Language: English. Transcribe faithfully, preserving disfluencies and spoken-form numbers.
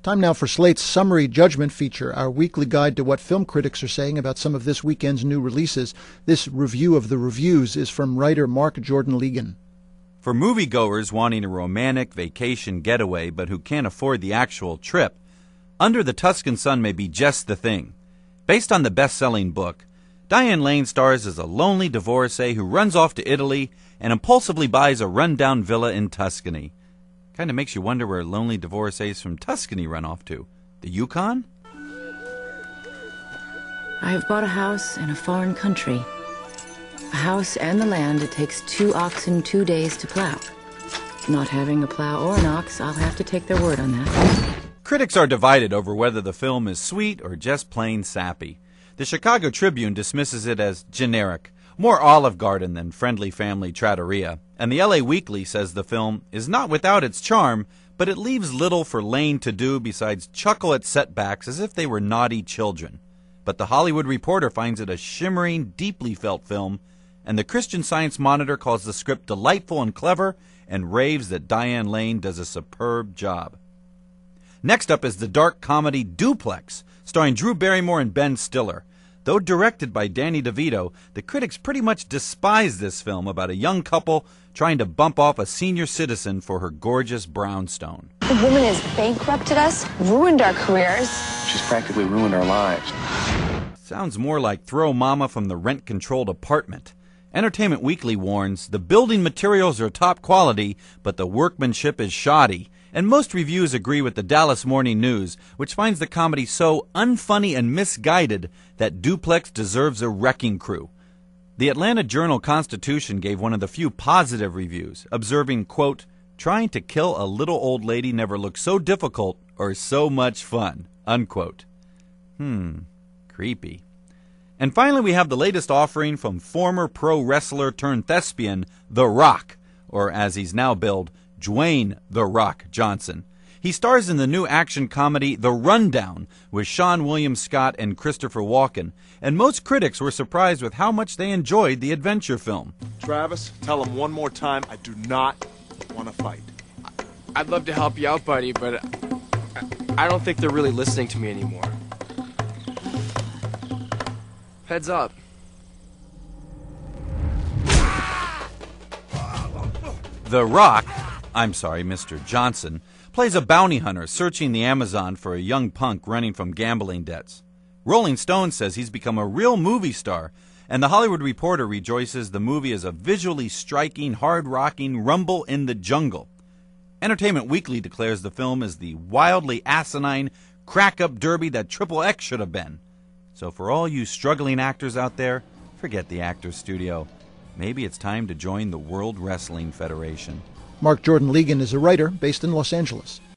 Time now for Slate's Summary Judgment feature, our weekly guide to what film critics are saying about some of this weekend's new releases. This review of the reviews is from writer Mark Jordan Legan. For moviegoers wanting a romantic vacation getaway but who can't afford the actual trip, Under the Tuscan Sun may be just the thing. Based on the best-selling book, Diane Lane stars as a lonely divorcee who runs off to Italy and impulsively buys a run-down villa in Tuscany. Kind of makes you wonder where lonely divorcees from Tuscany run off to. The Yukon? I have bought a house in a foreign country. A house and the land it takes two oxen two days to plow. Not having a plow or an ox, I'll have to take their word on that. Critics are divided over whether the film is sweet or just plain sappy. The Chicago Tribune dismisses it as generic, more Olive Garden than friendly family trattoria, and the L A Weekly says the film is not without its charm, but it leaves little for Lane to do besides chuckle at setbacks as if they were naughty children. But the Hollywood Reporter finds it a shimmering, deeply felt film, and the Christian Science Monitor calls the script delightful and clever and raves that Diane Lane does a superb job. Next up is the dark comedy Duplex, starring Drew Barrymore and Ben Stiller. Though directed by Danny DeVito, the critics pretty much despise this film about a young couple trying to bump off a senior citizen for her gorgeous brownstone. The woman has bankrupted us, ruined our careers. She's practically ruined our lives. Sounds more like Throw Mama from the rent-controlled apartment. Entertainment Weekly warns, the building materials are top quality, but the workmanship is shoddy. And most reviews agree with the Dallas Morning News, which finds the comedy so unfunny and misguided that Duplex deserves a wrecking crew. The Atlanta Journal-Constitution gave one of the few positive reviews, observing, quote, "Trying to kill a little old lady never looked so difficult or so much fun," unquote. Hmm, creepy. And finally, we have the latest offering from former pro wrestler turned thespian, The Rock, or as he's now billed, Dwayne "The Rock" Johnson. He stars in the new action comedy The Rundown with Sean William Scott and Christopher Walken, and most critics were surprised with how much they enjoyed the adventure film. Travis, tell him one more time, I do not want to fight. I'd love to help you out, buddy, but I don't think they're really listening to me anymore. Heads up. The Rock, I'm sorry, Mister Johnson, plays a bounty hunter searching the Amazon for a young punk running from gambling debts. Rolling Stone says he's become a real movie star, and the Hollywood Reporter rejoices the movie is a visually striking, hard-rocking rumble in the jungle. Entertainment Weekly declares the film is the wildly asinine crack-up derby that Triple X should have been. So for all you struggling actors out there, forget the Actors Studio. Maybe it's time to join the World Wrestling Federation. Mark Jordan Legan is a writer based in Los Angeles.